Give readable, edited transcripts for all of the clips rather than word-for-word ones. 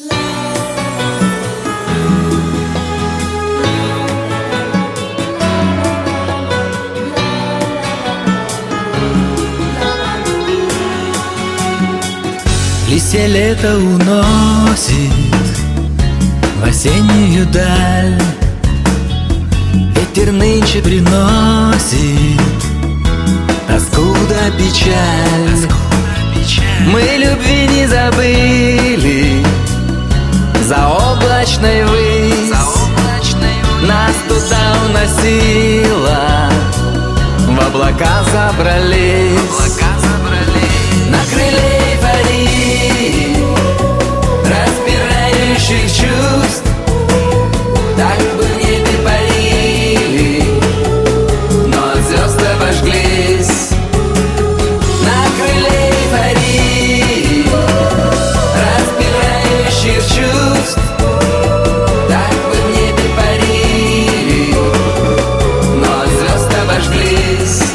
Листья лето уносит в осеннюю даль. Ветер нынче приносит тоску да печаль. Мы любви не забыли заоблачной высь. Нас туда уносило, в облака забрались. На крыле эйфории распирающих чувств, так бы в небе парили, но от звезд обожглись. На крыле эйфории распирающих чувств, так бы в небе парили, но от звезд обожглись.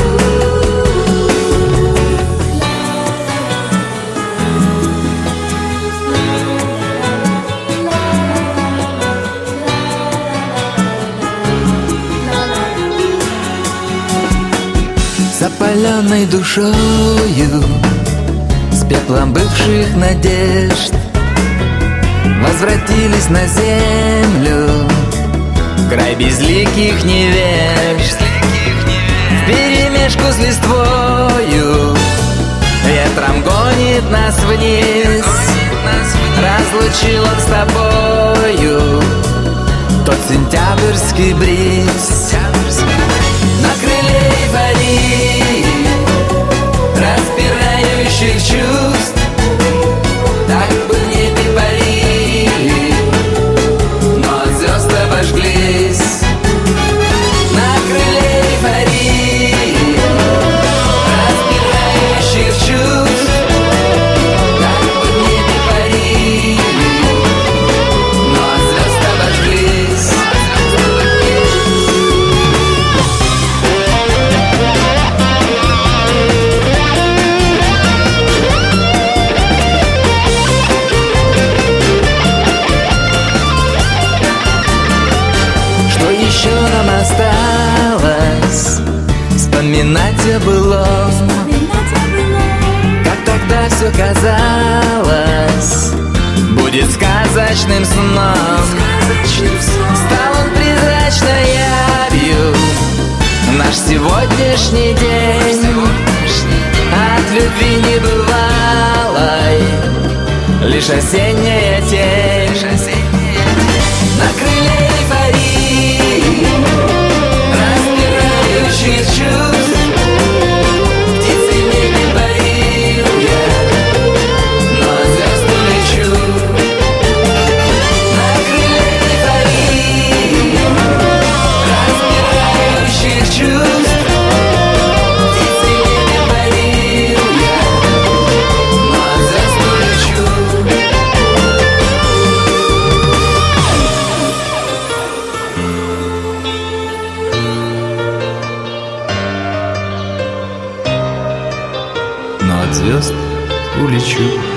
С опаленной душою, с пеплом бывших надежд, возвратились на землю в край безликих невежд. Вперемешку с листвою ветром гонит нас вниз. Разлучил он с тобою тот сентябрьский бриз. На крыле эйфории распирающих чувств, так бы в небе парили, но от звезд обожглись. На крыле эйфории распирающих чувств, так бы в небе парили, но от звезд обожглись. Что еще нам осталось? Вспоминать о былом, как тогда все казалось будет сказочным сном. Стал он призрачной явью, наш сегодняшний день. От любви небывалой лишь осенняя тень. На крыле эйфории распирающих чувств, птицей в небе парил я, но от звезд улечу. На крыле эйфории распирающих чувств, птицей в небе парил я, но от звезд улечу. Но от звезд улечу.